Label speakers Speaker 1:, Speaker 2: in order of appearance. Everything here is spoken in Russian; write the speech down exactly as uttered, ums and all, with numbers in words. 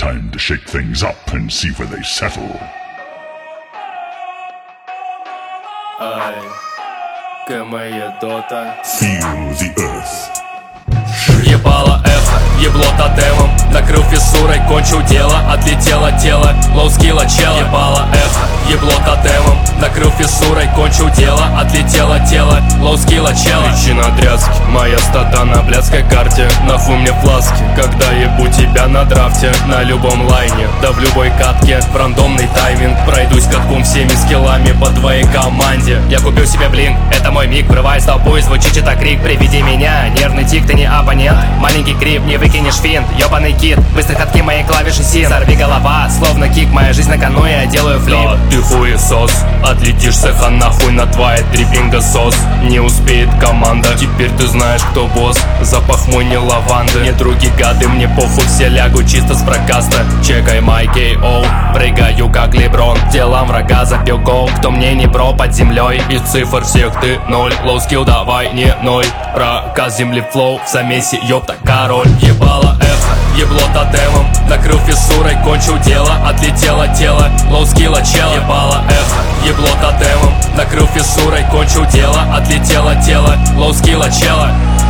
Speaker 1: Time to shake things up and see where they settle.
Speaker 2: Ай, КМЕ Дота.
Speaker 1: Feel the earth.
Speaker 2: Ебало эхо, ебло тотемом. Накрыл фиссурой, кончил дело. Отлетело тело, лоу-скилла чела. Ебало эхо, ебло тотемом. Накрыл фиссурой, кончил дело. Отлетело тело, лоу-скилла чела. Причина дрязки, моя стата на блядской карте. Нахуй мне фласки, когда ебу тебя на драфте. На любом лайне, да в любой катке. В рандомный тайминг, пройдусь катком всеми скиллами по твоей команде. Я купил себе блинк, это мой миг. Врываясь в толпу и звучит это крик. Приведи меня, нервный тик, ты не абонент. Маленький крип, не выкинешь финт. Ёбаный кит, быстрые ходки моей клавиши син. Сорви голова, словно кик, моя жизнь на кону, я делаю флип. Да, ты хуесос, отлетишь цеха нахуй на твоей триппинга сос. Не успеет команда, теперь ты знаешь, кто босс. Запах мой не лаванды, не други гады, мне похуй, все лягу чисто с прокаста. Чекай май кей оу, прыгаю как Леброн. Делам врага забил гол, кто мне не бро под землей. Из цифр всех ты ноль, лоу скилл давай не ной. Проказ земли флоу, в замесе ёпта король. Ебало эхо, ебло тотемом. Накрыл фиссурой, кончил дело. Отлетело тело, лоу скилла чела. Ебало эхо, ебло тотемом. Накрыл фиссурой, кончил дело. Отлетело тело, лоу скилла чела.